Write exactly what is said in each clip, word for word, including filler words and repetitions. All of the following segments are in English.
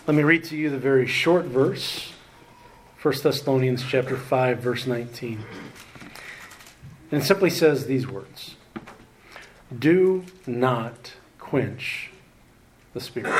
Let me read to you the very short verse, First Thessalonians chapter five, verse nineteen. And it simply says these words: do not quench the Spirit.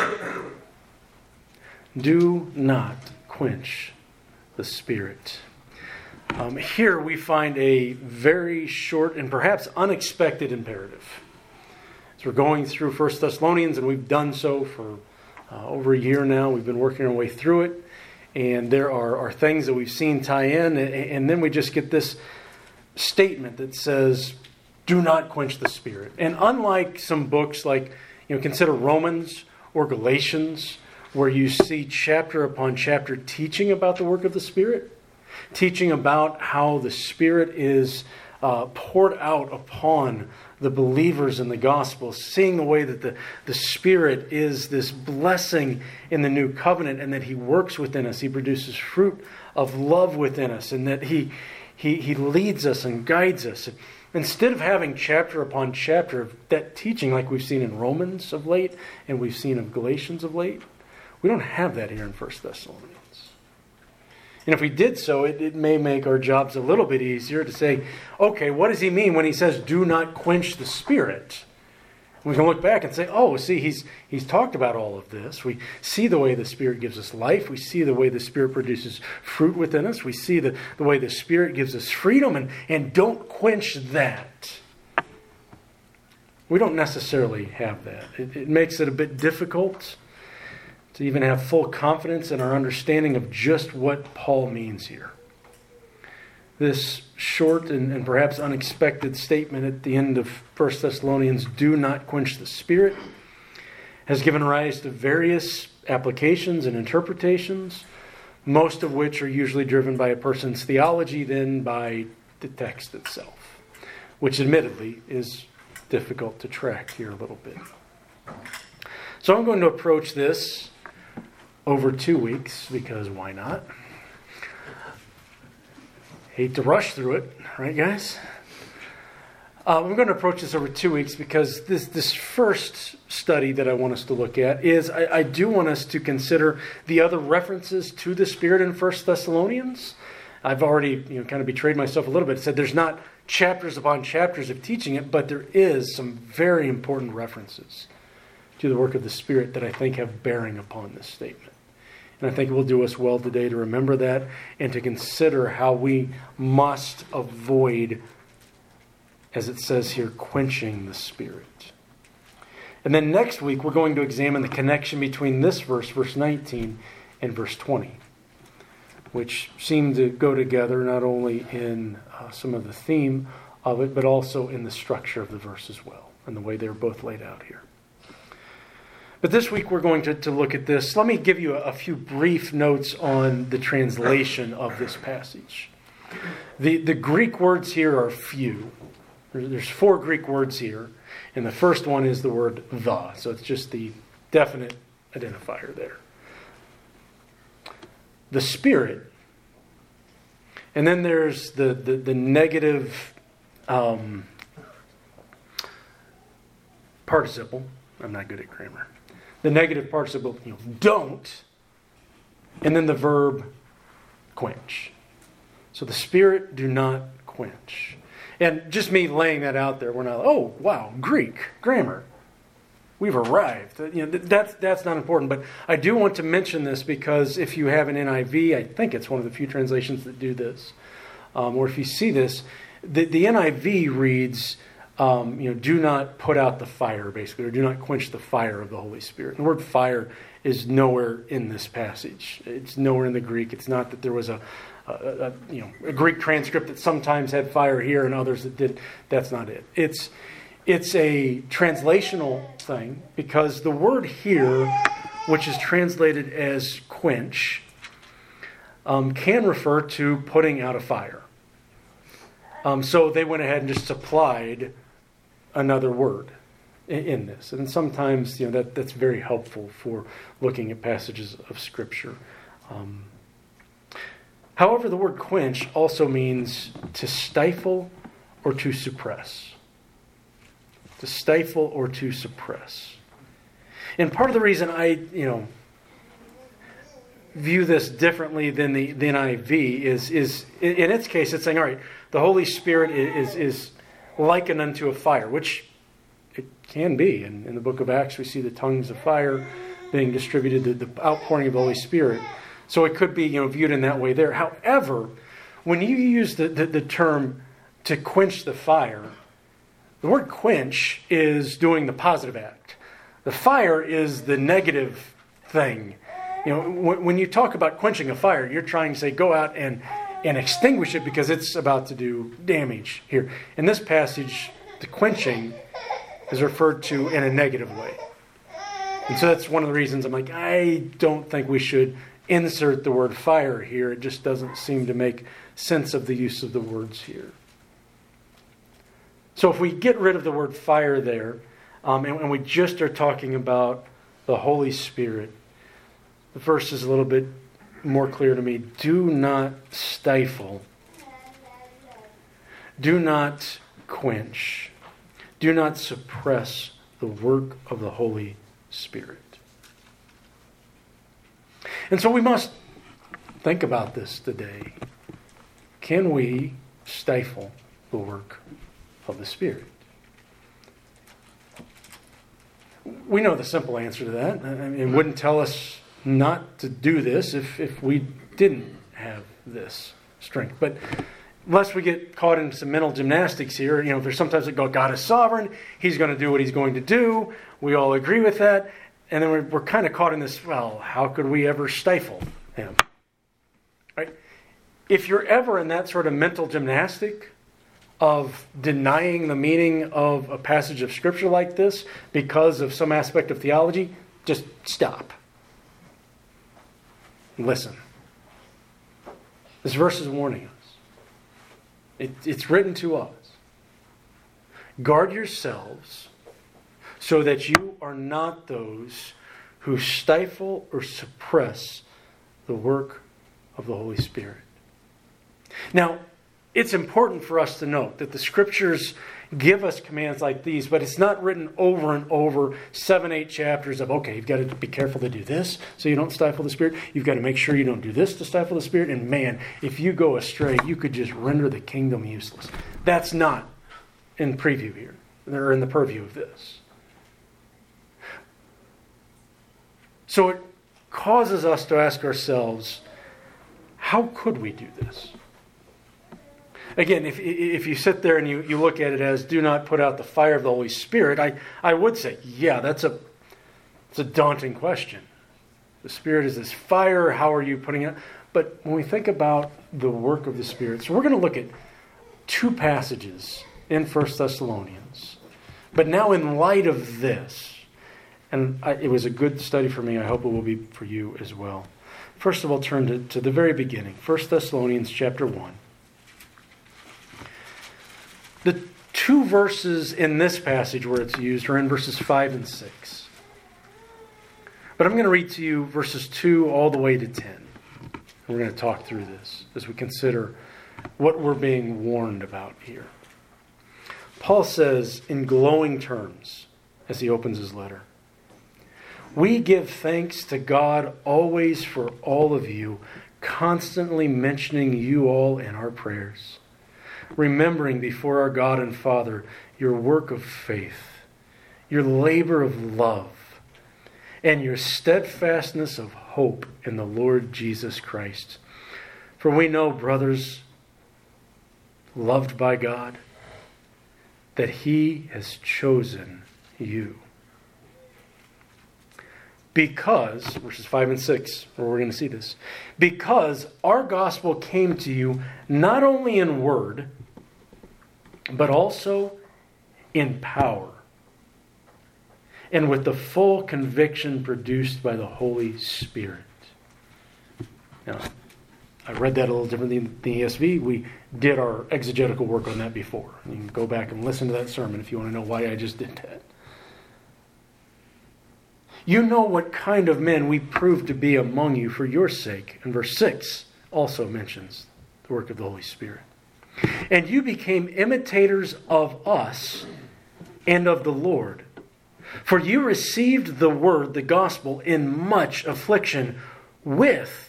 Do not quench the Spirit. Um, here we find a very short and perhaps unexpected imperative. As we're going through First Thessalonians, and we've done so for uh, over a year now, we've been working our way through it, and there are, are things that we've seen tie in, and, and then we just get this statement that says, do not quench the Spirit. And unlike some books like, you know, consider Romans or Galatians, where you see chapter upon chapter teaching about the work of the Spirit, teaching about how the Spirit is uh, poured out upon the believers in the gospel, seeing the way that the, the Spirit is this blessing in the new covenant, and that He works within us. He produces fruit of love within us, and that He He, he leads us and guides us. Instead of having chapter upon chapter of that teaching like we've seen in Romans of late and we've seen of Galatians of late, we don't have that here in First Thessalonians. And if we did so, it, it may make our jobs a little bit easier to say, okay, what does he mean when he says, do not quench the Spirit? We can look back and say, oh, see, he's he's talked about all of this. We see the way the Spirit gives us life. We see the way the Spirit produces fruit within us. We see the, the way the Spirit gives us freedom. And, and don't quench that. We don't necessarily have that. It, it makes it a bit difficult to even have full confidence in our understanding of just what Paul means here. This short and, and perhaps unexpected statement at the end of First Thessalonians, do not quench the Spirit, has given rise to various applications and interpretations, most of which are usually driven by a person's theology, then by the text itself, which admittedly is difficult to track here a little bit. So I'm going to approach this over two weeks, because why not? Hate to rush through it, right, guys? Uh, I'm going to approach this over two weeks because this this first study that I want us to look at is, I, I do want us to consider the other references to the Spirit in First Thessalonians. I've already you know, kind of betrayed myself a little bit. Said there's not chapters upon chapters of teaching it, but there is some very important references to the work of the Spirit that I think have bearing upon this statement. And I think it will do us well today to remember that and to consider how we must avoid, as it says here, quenching the Spirit. And then next week, we're going to examine the connection between this verse, verse nineteen, and verse twenty, which seem to go together not only in uh, some of the theme of it, but also in the structure of the verse as well, and the way they're both laid out here. But this week we're going to, to look at this. Let me give you a, a few brief notes on the translation of this passage. The, the Greek words here are few. There's, there's four Greek words here. And the first one is the word the. So it's just the definite identifier there. The Spirit. And then there's the, the, the negative um, participle. I'm not good at grammar. The negative participle, you know, don't, and then the verb quench. So the Spirit, do not quench. And just me laying that out there, we're not, oh, wow, Greek, grammar. We've arrived. You know, that's, that's not important. But I do want to mention this because if you have an N I V, I think it's one of the few translations that do this, um, or if you see this, the, the N I V reads, Um, you know, do not put out the fire, basically, or do not quench the fire of the Holy Spirit. And the word fire is nowhere in this passage. It's nowhere in the Greek. It's not that there was a, a, a you know a Greek transcript that sometimes had fire here and others that did. That's not it. It's it's a translational thing because the word here, which is translated as quench, um, can refer to putting out a fire. Um, so they went ahead and just supplied another word in, in this. And sometimes, you know, that, that's very helpful for looking at passages of Scripture. Um, however, the word quench also means to stifle or to suppress. To stifle or to suppress. And part of the reason I, you know, view this differently than the, the N I V is, is, in its case, it's saying, all right, the Holy Spirit is, is likened unto a fire, which it can be. In, in the book of Acts, we see the tongues of fire being distributed, the, the outpouring of the Holy Spirit. So it could be, you know, viewed in that way there. However, when you use the, the, the term to quench the fire, the word quench is doing the positive act. The fire is the negative thing. You know, when, when you talk about quenching a fire, you're trying to say go out and, and extinguish it because it's about to do damage here. In this passage, the quenching is referred to in a negative way. And so that's one of the reasons I'm like, I don't think we should insert the word fire here. It just doesn't seem to make sense of the use of the words here. So if we get rid of the word fire there, um, and, and we just are talking about the Holy Spirit, the verse is a little bit more clear to me. Do not stifle. Do not quench. Do not suppress the work of the Holy Spirit. And so we must think about this today. Can we stifle the work of the Spirit? We know the simple answer to that. I mean, it wouldn't tell us not to do this if, if we didn't have this strength. But unless we get caught in some mental gymnastics here, you know, there's sometimes that go, God is sovereign. He's going to do what he's going to do. We all agree with that. And then we're, we're kind of caught in this, well, how could we ever stifle him? Right? If you're ever in that sort of mental gymnastic of denying the meaning of a passage of Scripture like this because of some aspect of theology, just stop. Listen. This verse is warning us. It, it's written to us. Guard yourselves so that you are not those who stifle or suppress the work of the Holy Spirit. Now, it's important for us to note that the Scriptures give us commands like these, but it's not written over and over, seven, eight chapters of, okay, you've got to be careful to do this so you don't stifle the Spirit. You've got to make sure you don't do this to stifle the Spirit. And man, if you go astray, you could just render the kingdom useless. That's not in preview here, or in the purview of this. So it causes us to ask ourselves, how could we do this? Again, if if you sit there and you, you look at it as do not put out the fire of the Holy Spirit, I, I would say, yeah, that's a it's a daunting question. The Spirit is this fire, how are you putting it out? But when we think about the work of the Spirit, so we're going to look at two passages in First Thessalonians. But now in light of this, and I, it was a good study for me, I hope it will be for you as well. First of all, turn to, to the very beginning, First Thessalonians chapter one. The two verses in this passage where it's used are in verses five and six. But I'm going to read to you verses two all the way to ten. We're going to talk through this as we consider what we're being warned about here. Paul says in glowing terms as he opens his letter, "We give thanks to God always for all of you, constantly mentioning you all in our prayers, remembering before our God and Father your work of faith, your labor of love, and your steadfastness of hope in the Lord Jesus Christ. For we know, brothers, loved by God, that He has chosen you. Because," verses five and six, where we're going to see this, "because our gospel came to you not only in word, but also in power, and with the full conviction produced by the Holy Spirit." Now, I read that a little differently than the E S V. We did our exegetical work on that before. You can go back and listen to that sermon if you want to know why I just did that. "You know what kind of men we proved to be among you for your sake." And verse six also mentions the work of the Holy Spirit. "And you became imitators of us and of the Lord. For you received the word, the gospel, in much affliction with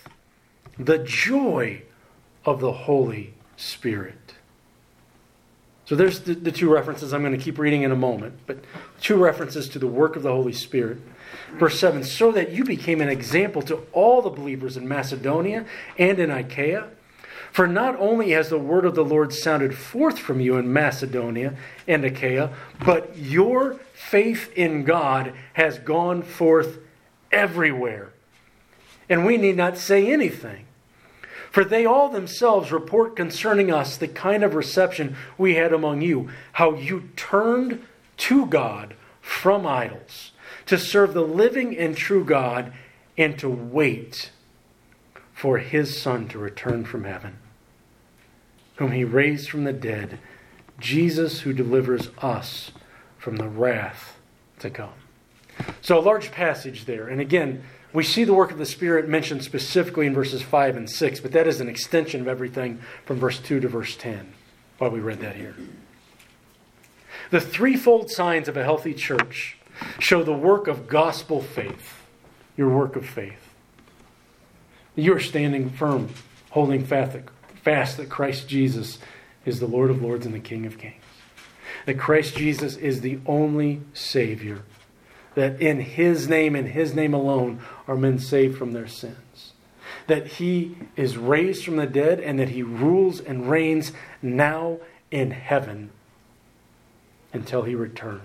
the joy of the Holy Spirit. So there's the, the two references I'm going to keep reading in a moment, but two references to the work of the Holy Spirit. Verse seven, so that you became an example to all the believers in Macedonia and in Achaia. For not only has the word of the Lord sounded forth from you in Macedonia and Achaia, but your faith in God has gone forth everywhere. And we need not say anything. For they all themselves report concerning us the kind of reception we had among you, how you turned to God from idols, to serve the living and true God, and to wait for His Son to return from heaven, whom He raised from the dead, Jesus who delivers us from the wrath to come. So a large passage there. And again, we see the work of the Spirit mentioned specifically in verses five and six, but that is an extension of everything from verse two to verse ten, while we read that here. The threefold signs of a healthy church show the work of gospel faith, your work of faith. You are standing firm, holding fast that Christ Jesus is the Lord of lords and the King of kings. That Christ Jesus is the only Savior. That in His name and His name alone are men saved from their sins. That He is raised from the dead and that He rules and reigns now in heaven until He returns.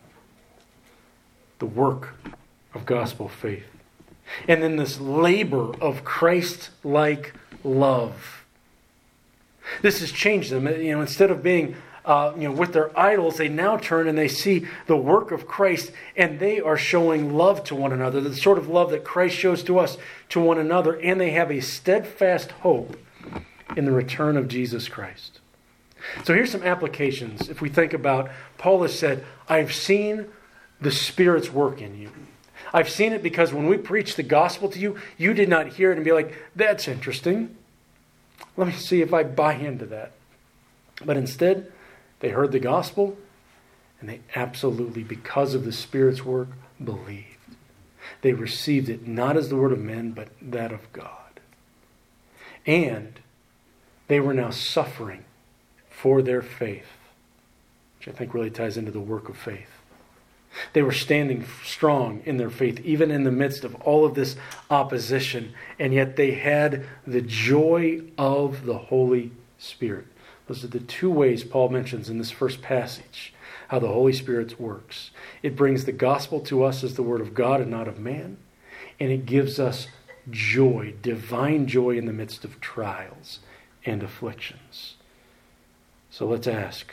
The work of gospel faith. And then this labor of Christ-like love. This has changed them. You know, instead of being Uh, you know, with their idols, they now turn and they see the work of Christ, and they are showing love to one another, the sort of love that Christ shows to us, to one another, and they have a steadfast hope in the return of Jesus Christ. So here's some applications. If we think about, Paul has said, I've seen the Spirit's work in you. I've seen it because when we preach the gospel to you, you did not hear it and be like, that's interesting. Let me see if I buy into that. But instead, they heard the gospel, and they absolutely, because of the Spirit's work, believed. They received it not as the word of men, but that of God. And they were now suffering for their faith, which I think really ties into the work of faith. They were standing strong in their faith, even in the midst of all of this opposition, and yet they had the joy of the Holy Spirit. Those are the two ways Paul mentions in this first passage, how the Holy Spirit works. It brings the gospel to us as the word of God and not of man. And it gives us joy, divine joy in the midst of trials and afflictions. So let's ask,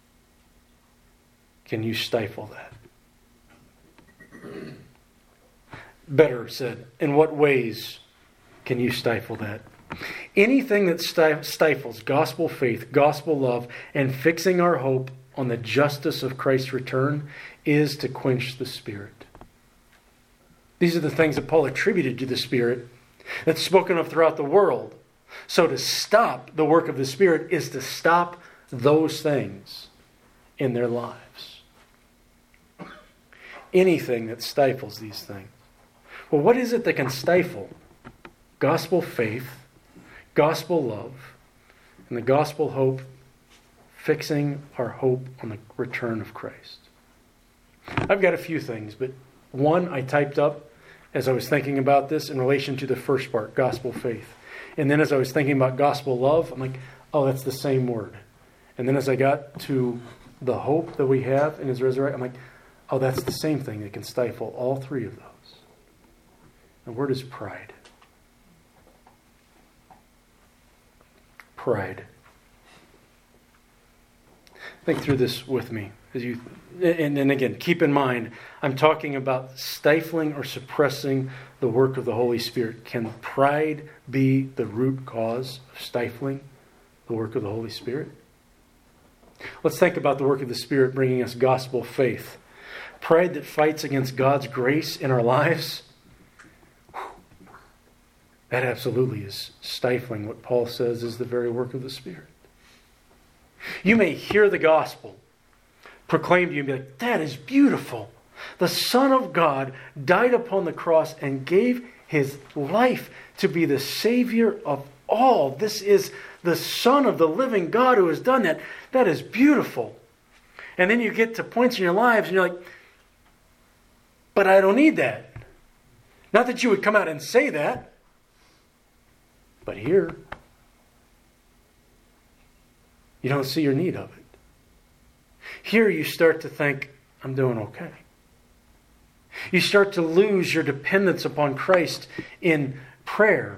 can you stifle that? Better said, in what ways can you stifle that? Anything that stifles gospel faith, gospel love, and fixing our hope on the justice of Christ's return is to quench the Spirit. These are the things that Paul attributed to the Spirit that's spoken of throughout the world. So to stop the work of the Spirit is to stop those things in their lives. Anything that stifles these things. Well, what is it that can stifle gospel faith, gospel love, and the gospel hope, fixing our hope on the return of Christ? I've got a few things, but one I typed up as I was thinking about this in relation to the first part, gospel faith. And then as I was thinking about gospel love, I'm like, oh, that's the same word. And then as I got to the hope that we have in His resurrection, I'm like, oh, that's the same thing that can stifle all three of those. The word is pride. Pride. Think through this with me. As you, and, and again, keep in mind, I'm talking about stifling or suppressing the work of the Holy Spirit. Can pride be the root cause of stifling the work of the Holy Spirit? Let's think about the work of the Spirit bringing us gospel faith. Pride that fights against God's grace in our lives, that absolutely is stifling what Paul says is the very work of the Spirit. You may hear the gospel proclaimed to you and be like, that is beautiful. The Son of God died upon the cross and gave his life to be the Savior of all. This is the Son of the living God who has done that. That is beautiful. And then you get to points in your lives and you're like, but I don't need that. Not that you would come out and say that, but here, you don't see your need of it. Here you start to think, I'm doing okay. You start to lose your dependence upon Christ in prayer.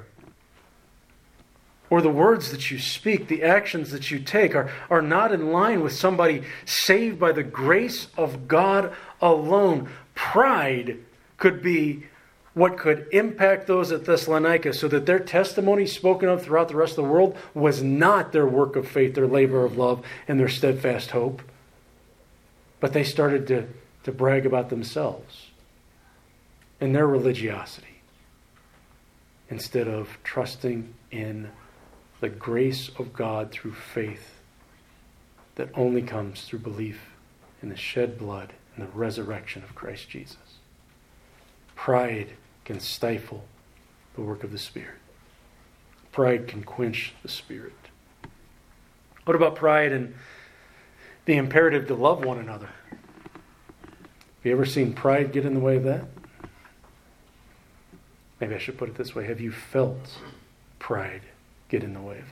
Or the words that you speak, the actions that you take are, are not in line with somebody saved by the grace of God alone. Pride could be what could impact those at Thessalonica so that their testimony spoken of throughout the rest of the world was not their work of faith, their labor of love, and their steadfast hope. But they started to, to brag about themselves and their religiosity instead of trusting in the grace of God through faith that only comes through belief in the shed blood and the resurrection of Christ Jesus. Pride can stifle the work of the Spirit. Pride can quench the Spirit. What about pride and the imperative to love one another? Have you ever seen pride get in the way of that? Maybe I should put it this way. Have you felt pride get in the way of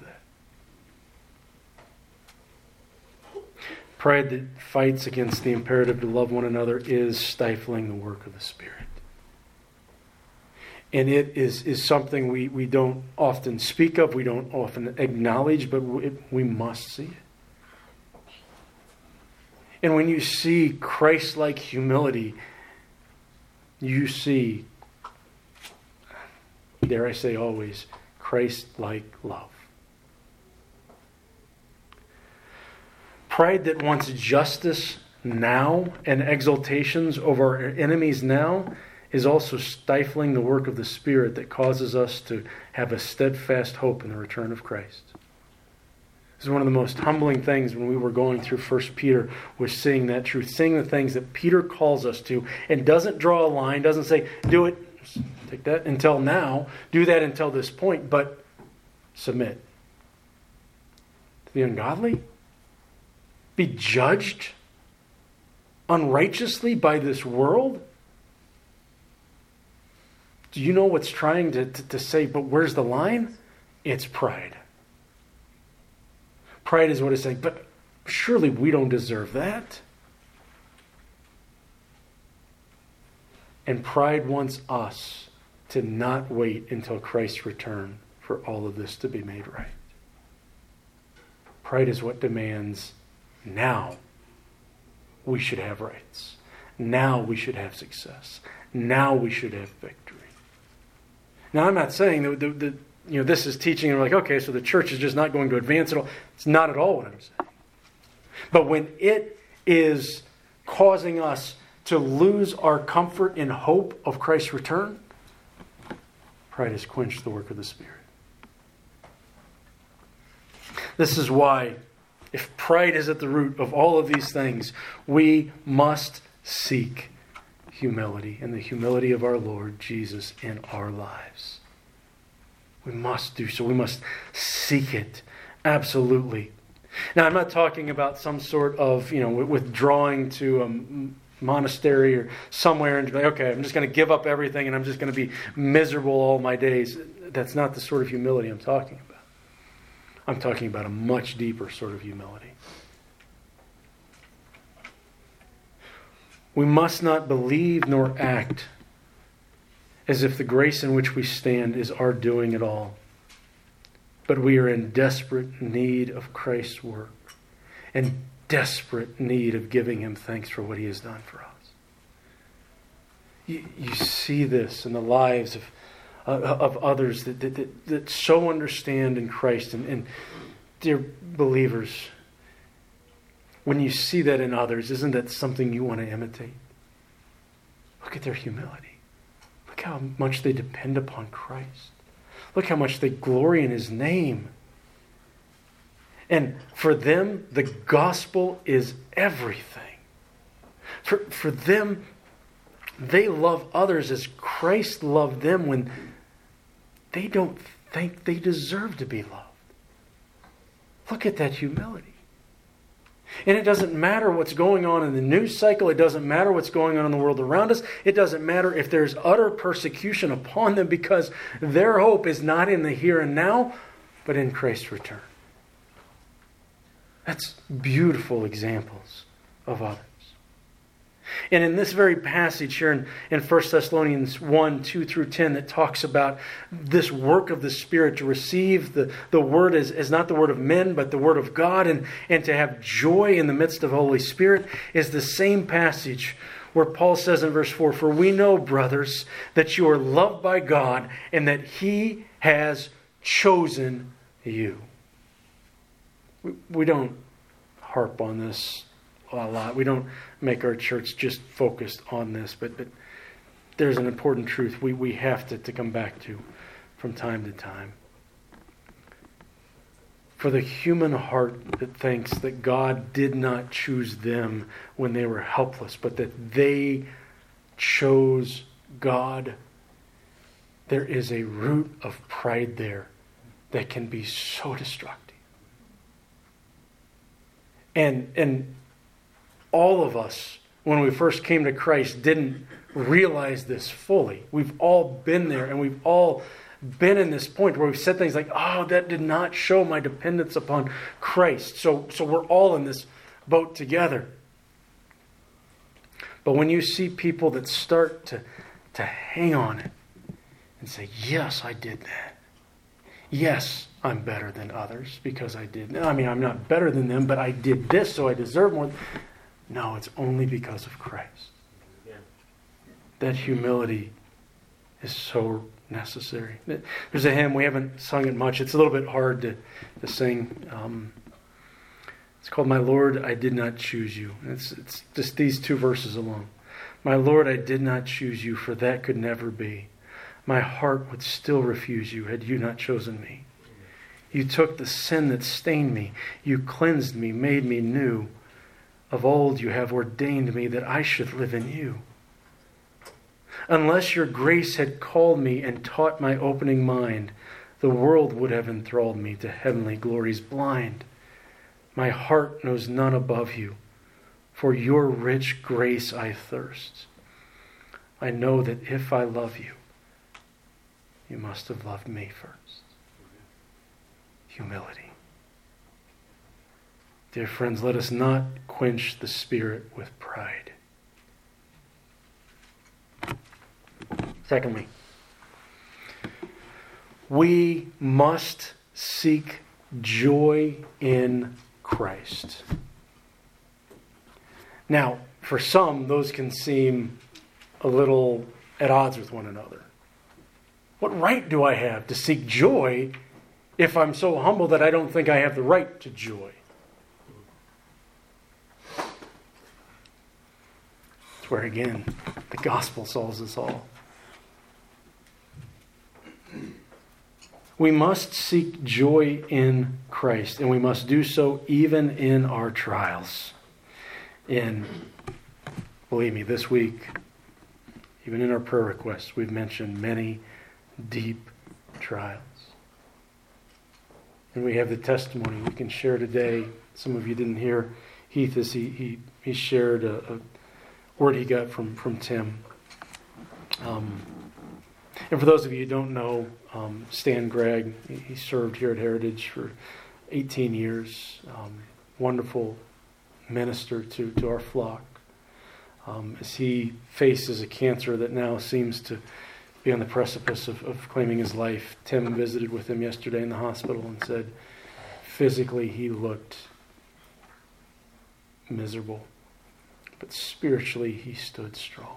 that? Pride that fights against the imperative to love one another is stifling the work of the Spirit. And it is, is something we, we don't often speak of, we don't often acknowledge, but we, we must see it. And when you see Christ-like humility, you see, dare I say always, Christ-like love. Pride that wants justice now and exaltations over our enemies now is also stifling the work of the Spirit that causes us to have a steadfast hope in the return of Christ. This is one of the most humbling things when we were going through First Peter, was seeing that truth, seeing the things that Peter calls us to, and doesn't draw a line, doesn't say, do it, take that until now, do that until this point, but submit. To the ungodly? Be judged unrighteously by this world? Do you know what's trying to, to, to say, but where's the line? It's pride. Pride is what is saying, but surely we don't deserve that. And pride wants us to not wait until Christ's return for all of this to be made right. Pride is what demands now we should have rights. Now we should have success. Now we should have victory. Now, I'm not saying that the, the, you know, this is teaching, and we're like, okay, so the church is just not going to advance at all. It's not at all what I'm saying. But when it is causing us to lose our comfort in hope of Christ's return, pride has quenched the work of the Spirit. This is why, if pride is at the root of all of these things, we must seek humility and the humility of our Lord Jesus in our lives. We must do so. We must seek it. Absolutely. Now, I'm not talking about some sort of, you know, withdrawing to a monastery or somewhere and be like, okay, I'm just going to give up everything and I'm just going to be miserable all my days. That's not the sort of humility I'm talking about. I'm talking about a much deeper sort of humility. We must not believe nor act as if the grace in which we stand is our doing at all. But we are in desperate need of Christ's work and desperate need of giving Him thanks for what He has done for us. You, you see this in the lives of, uh, of others that, that, that, that so understand in Christ. And, and dear believers, when you see that in others, isn't that something you want to imitate? Look at their humility. Look how much they depend upon Christ. Look how much they glory in His name. And for them, the gospel is everything. For, for them, They love others as Christ loved them when they don't think they deserve to be loved. Look at that humility. And it doesn't matter what's going on in the news cycle. It doesn't matter what's going on in the world around us. It doesn't matter if there's utter persecution upon them, because their hope is not in the here and now, but in Christ's return. That's beautiful examples of others. And in this very passage here in, in First Thessalonians one, two through ten, that talks about this work of the Spirit, to receive the, the word as, as not the word of men, but the word of God, and, and to have joy in the midst of the Holy Spirit, is the same passage where Paul says in verse four, "For we know, brothers, that you are loved by God, and that He has chosen you." We, we don't harp on this a lot. We don't make our church just focused on this, but, but there's an important truth we, we have to, to come back to from time to time. For the human heart that thinks that God did not choose them when they were helpless, but that they chose God, there is a root of pride there that can be so destructive. And and all of us, when we first came to Christ, didn't realize this fully. We've all been there, and we've all been in this point where we've said things like, "Oh, that did not show my dependence upon Christ." So, so we're all in this boat together. But when you see people that start to, to hang on it and say, "Yes, I did that. Yes, I'm better than others because I did." I mean, I'm not better than them, but I did this, so I deserve more. No, it's only because of Christ. Yeah. That humility is so necessary. There's a hymn, we haven't sung it much. It's a little bit hard to, to sing. Um, it's called "My Lord, I Did Not Choose You." It's, it's just these two verses alone. "My Lord, I did not choose you, for that could never be. My heart would still refuse you had you not chosen me. You took the sin that stained me. You cleansed me, made me new. Of old you have ordained me that I should live in you. Unless your grace had called me and taught my opening mind, the world would have enthralled me to heavenly glories blind. My heart knows none above you. For your rich grace I thirst. I know that if I love you, you must have loved me first." Humility. Dear friends, let us not quench the Spirit with pride. Secondly, we must seek joy in Christ. Now, for some, those can seem a little at odds with one another. What right do I have to seek joy if I'm so humble that I don't think I have the right to joy? It's where, again, the gospel solves us all. We must seek joy in Christ, and we must do so even in our trials. And believe me, this week, even in our prayer requests, we've mentioned many deep trials. And we have the testimony we can share today. Some of you didn't hear Heath as he, he, he shared a, a word he got from, from Tim. Um, and for those of you who don't know, um, Stan Gregg, he, he served here at Heritage for eighteen years. Um, wonderful minister to, to our flock. Um, as he faces a cancer that now seems to be on the precipice of, of claiming his life. Tim visited with him yesterday in the hospital and said physically he looked miserable, but spiritually he stood strong.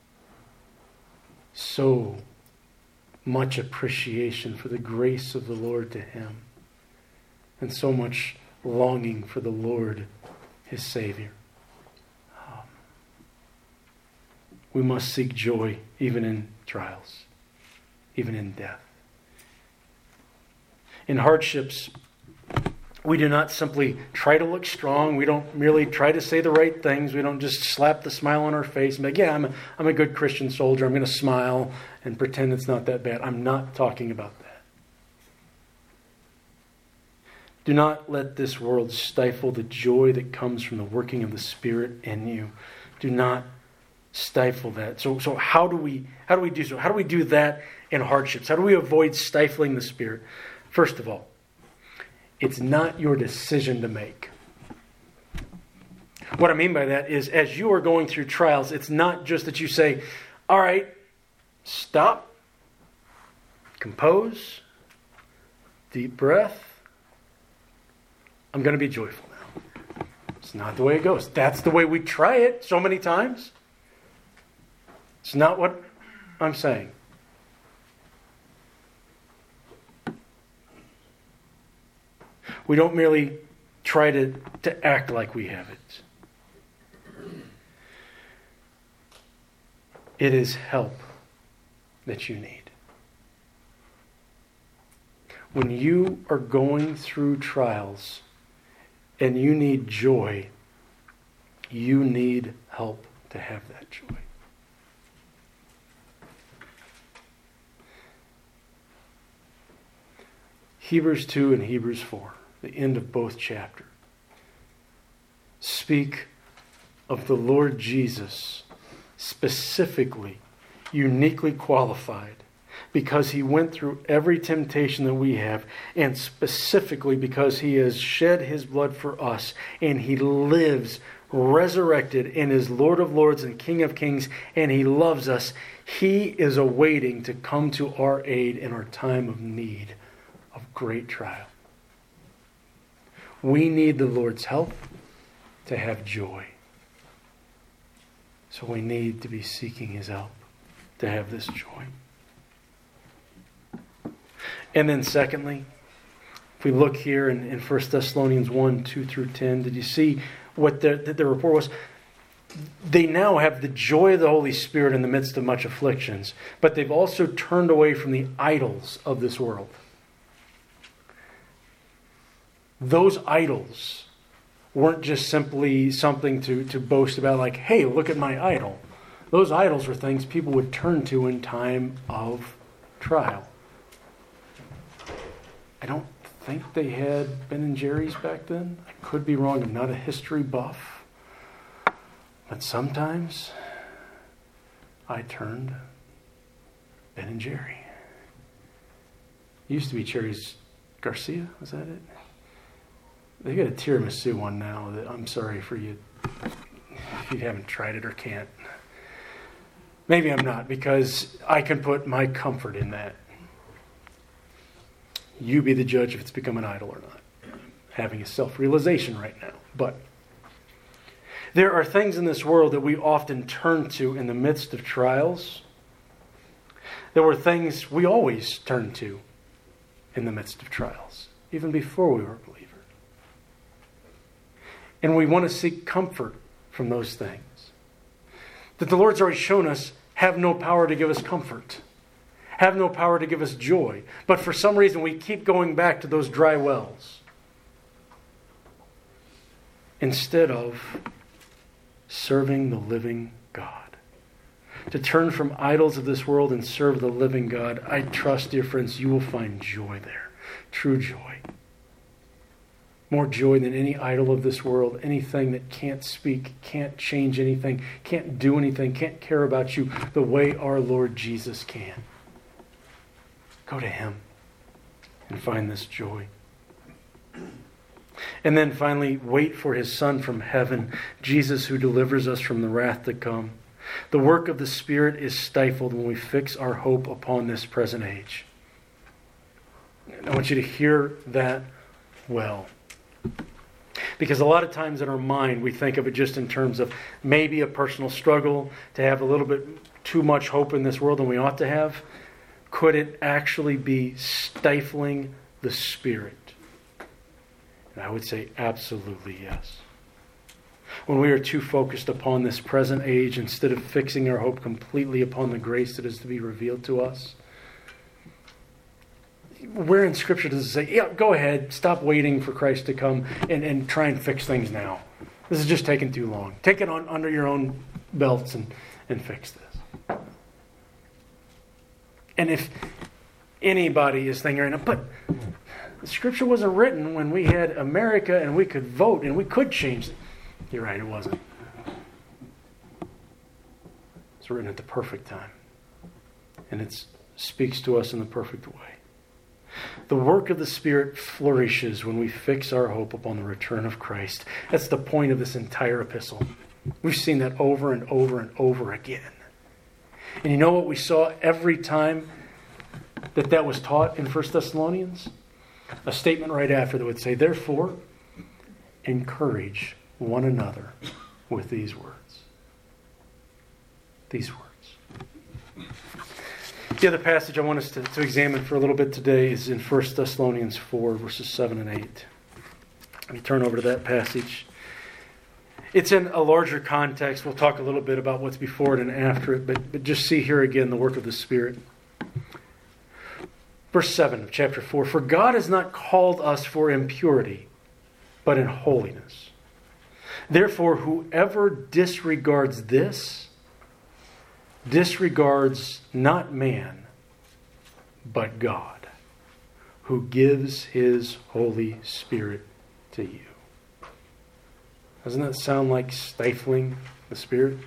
So much appreciation for the grace of the Lord to him, and so much longing for the Lord, his Savior. Um, we must seek joy even in trials, even in death. In hardships, We do not simply try to look strong. We don't merely try to say the right things. We don't just slap the smile on our face and be like, yeah, I'm a, I'm a good Christian soldier. I'm going to smile and pretend it's not that bad. I'm not talking about that. Do not let this world stifle the joy that comes from the working of the Spirit in you. Do not stifle that. So, so how do we how do we do so? How do we do that in hardships? How do we avoid stifling the Spirit? First of all, it's not your decision to make. What I mean by that is, as you are going through trials, it's not just that you say, all right, stop, compose, deep breath, I'm going to be joyful now. It's not the way it goes. That's the way we try it so many times. It's not what I'm saying. We don't merely try to, to act like we have it. It is help that you need. When you are going through trials and you need joy, you need help to have that joy. Hebrews two and Hebrews four. The end of both chapters, speak of the Lord Jesus specifically, uniquely qualified, because he went through every temptation that we have, and specifically because he has shed his blood for us, and he lives resurrected and is Lord of Lords and King of Kings, and he loves us. He is awaiting to come to our aid in our time of need, of great trial. We need the Lord's help to have joy. So we need to be seeking his help to have this joy. And then secondly, if we look here in, in First Thessalonians one, two through ten, did you see what the, the, the report was? They now have the joy of the Holy Spirit in the midst of much afflictions, but they've also turned away from the idols of this world. Those idols weren't just simply something to, to boast about, like, hey, look at my idol. Those idols were things people would turn to in time of trial. I don't think they had Ben and Jerry's back then. I could be wrong. I'm not a history buff. But sometimes I turned Ben and Jerry. It used to be Cherry's Garcia. Was that it? They got a tiramisu one now that I'm sorry for you if you haven't tried it or can't. Maybe I'm not, because I can put my comfort in that. You be the judge if it's become an idol or not. I'm having a self-realization right now. But there are things in this world that we often turn to in the midst of trials. There were things we always turn to in the midst of trials, even before we were a believer. And we want to seek comfort from those things that the Lord's already shown us have no power to give us comfort, have no power to give us joy. But for some reason, we keep going back to those dry wells instead of serving the living God. To turn from idols of this world and serve the living God, I trust, dear friends, you will find joy there, true joy. More joy than any idol of this world, anything that can't speak, can't change anything, can't do anything, can't care about you the way our Lord Jesus can. Go to him and find this joy. And then finally, wait for his Son from heaven, Jesus, who delivers us from the wrath to come. The work of the Spirit is stifled when we fix our hope upon this present age. I want you to hear that well. Because a lot of times in our mind, we think of it just in terms of maybe a personal struggle, to have a little bit too much hope in this world than we ought to have. Could it actually be stifling the Spirit? And I would say absolutely yes. When we are too focused upon this present age instead of fixing our hope completely upon the grace that is to be revealed to us, where in Scripture does it say, yeah, go ahead, stop waiting for Christ to come and, and try and fix things now. This is just taking too long. Take it on under your own belts and, and fix this. And if anybody is thinking right now, but the Scripture wasn't written when we had America and we could vote and we could change it. You're right, it wasn't. It's written at the perfect time. And it speaks to us in the perfect way. The work of the Spirit flourishes when we fix our hope upon the return of Christ. That's the point of this entire epistle. We've seen that over and over and over again. And you know what we saw every time that that was taught in First Thessalonians? A statement right after that would say, therefore, encourage one another with these words. These words. The other passage I want us to, to examine for a little bit today is in First Thessalonians four, verses seven and eight. Let me turn over to that passage. It's in a larger context. We'll talk a little bit about what's before it and after it, but, but just see here again the work of the Spirit. Verse seven of chapter four, for God has not called us for impurity, but in holiness. Therefore, whoever disregards this disregards not man, but God, who gives His Holy Spirit to you. Doesn't that sound like stifling the Spirit?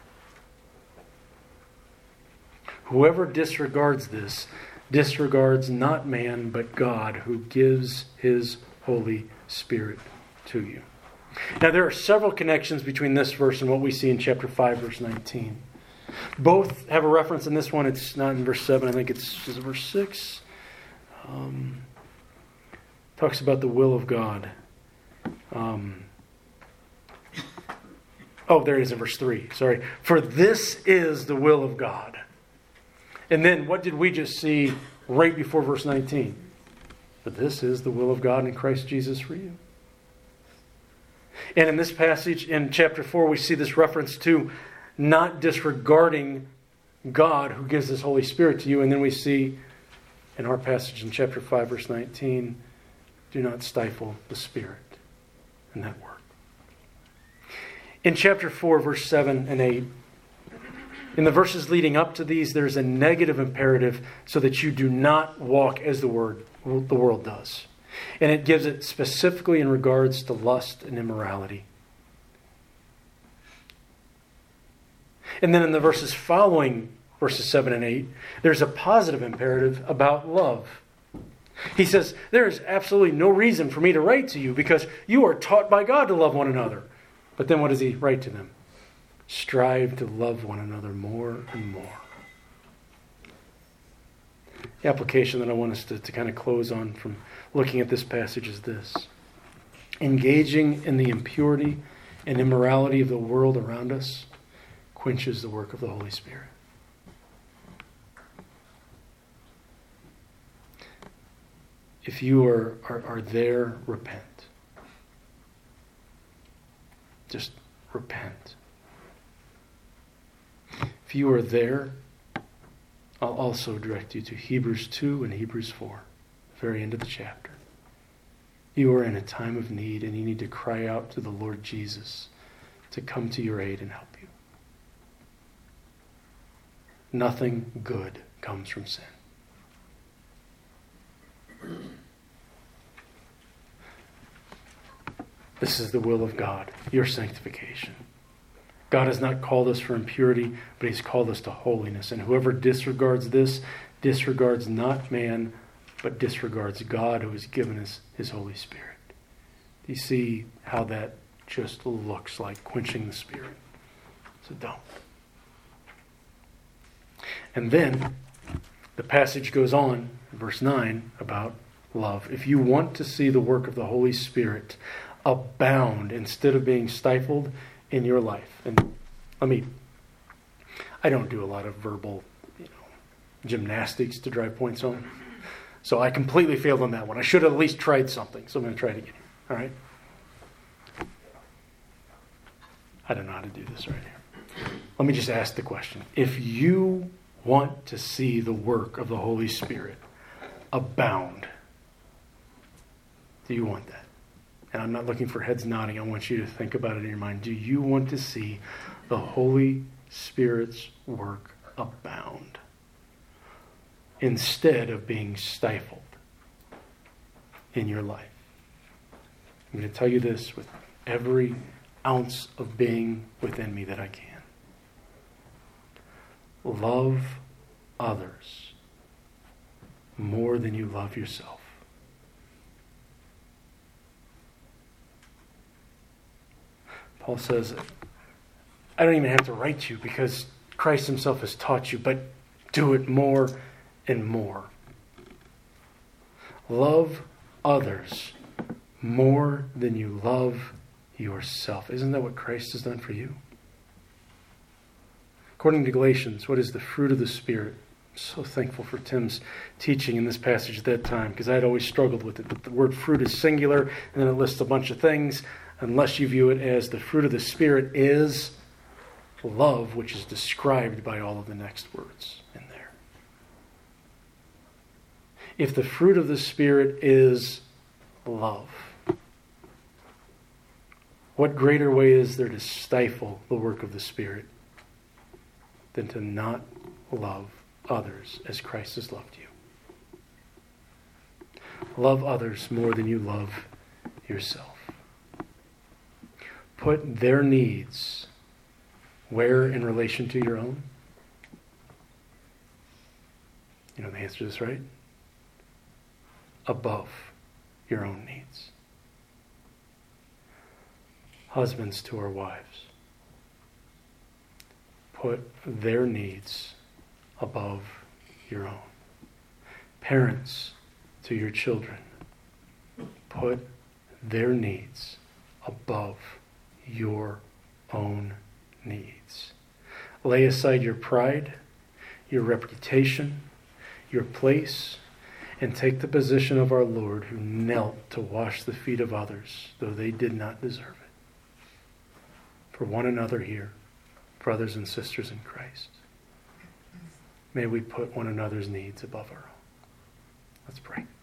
Whoever disregards this disregards not man, but God, who gives His Holy Spirit to you. Now, there are several connections between this verse and what we see in chapter five, verse nineteen. Both have a reference in this one. It's not in verse seven. I think it's is it verse six. Um, talks about the will of God. Um, oh, there it is in verse three. Sorry. For this is the will of God. And then what did we just see right before verse nineteen? For this is the will of God in Christ Jesus for you. And in this passage in chapter four, we see this reference to not disregarding God who gives His Holy Spirit to you. And then we see in our passage in chapter five, verse nineteen, do not stifle the Spirit in that work. In chapter four, verse seven and eight, in the verses leading up to these, there's a negative imperative so that you do not walk as the word the world does. And it gives it specifically in regards to lust and immorality. And then in the verses following verses seven and eight, there's a positive imperative about love. He says, there is absolutely no reason for me to write to you because you are taught by God to love one another. But then what does he write to them? Strive to love one another more and more. The application that I want us to, to kind of close on from looking at this passage is this. Engaging in the impurity and immorality of the world around us quenches the work of the Holy Spirit. If you are, are, are there, repent. Just repent. If you are there, I'll also direct you to Hebrews two and Hebrews four, the very end of the chapter. You are in a time of need and you need to cry out to the Lord Jesus to come to your aid and help you. Nothing good comes from sin. This is the will of God, your sanctification. God has not called us for impurity, but He's called us to holiness. And whoever disregards this, disregards not man, but disregards God who has given us His Holy Spirit. Do you see how that just looks like quenching the Spirit? So don't. And then the passage goes on, verse nine, about love. If you want to see the work of the Holy Spirit abound instead of being stifled in your life. And let me, I don't do a lot of verbal, you know, gymnastics to drive points home. So I completely failed on that one. I should have at least tried something. So I'm going to try it again. All right? I don't know how to do this right here. Let me just ask the question. If you want to see the work of the Holy Spirit abound. Do you want that? And I'm not looking for heads nodding. I want you to think about it in your mind. Do you want to see the Holy Spirit's work abound instead of being stifled in your life? I'm going to tell you this with every ounce of being within me that I can. Love others more than you love yourself. Paul says, I don't even have to write to you because Christ himself has taught you, but do it more and more. Love others more than you love yourself. Isn't that what Christ has done for you? According to Galatians, what is the fruit of the Spirit? I'm so thankful for Tim's teaching in this passage at that time because I had always struggled with it. But the word fruit is singular, and then it lists a bunch of things. Unless you view it as the fruit of the Spirit is love, which is described by all of the next words in there. If the fruit of the Spirit is love, what greater way is there to stifle the work of the Spirit than to not love others as Christ has loved you? Love others more than you love yourself. Put their needs where in relation to your own? You know the answer to this, right? Above your own needs. Husbands to our wives. Put their needs above your own. Parents to your children. Put their needs above your own needs. Lay aside your pride, your reputation, your place, and take the position of our Lord who knelt to wash the feet of others, though they did not deserve it. For one another here, brothers and sisters in Christ, may we put one another's needs above our own. Let's pray.